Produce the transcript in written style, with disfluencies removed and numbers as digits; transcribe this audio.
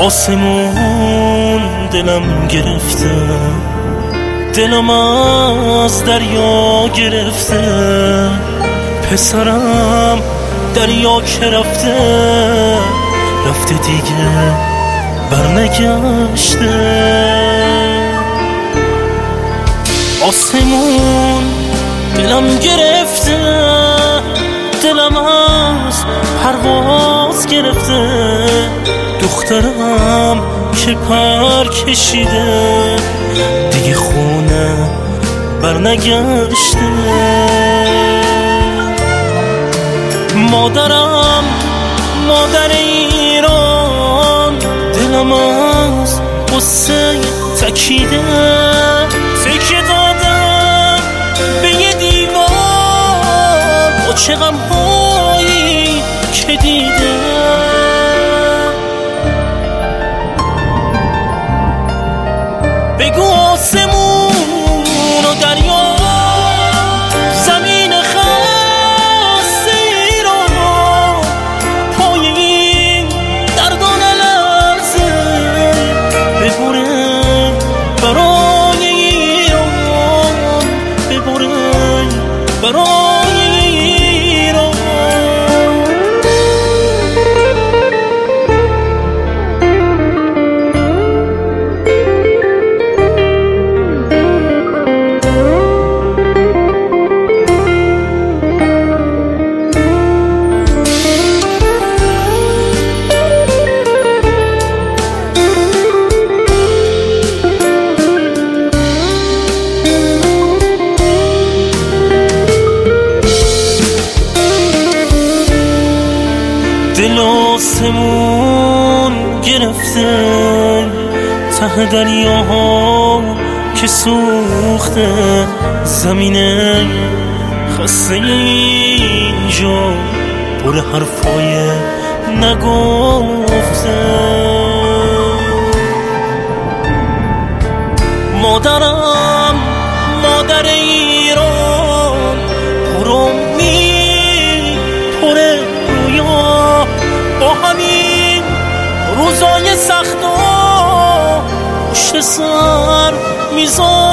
آسمون دلم گرفته، دلم از دریا گرفته، پسرم دریا که رفته، رفته دیگه برنگشته. آسمون دلم گرفته، دلم از پرواز گرفته، دخترم که پر کشیده، دیگه خونه برنگشته. مادرم مادر ایران، دلم از قصه تکیده، تکیه دادم به یه دیوار با چه غم‌هایی که دیده. بگو آسمون و دریا، زمین خسته ایران، پای این دردان لرزه ببره برای ایران، ببره برای ایران. دل آسمون گرفته، ته دریاها که سوخته، زمینه خسته اینجا پر حرفای نگفته. مادرم مادر ایران، پر امید پر رویا، با همین روزای سخت و پشت سر میذاره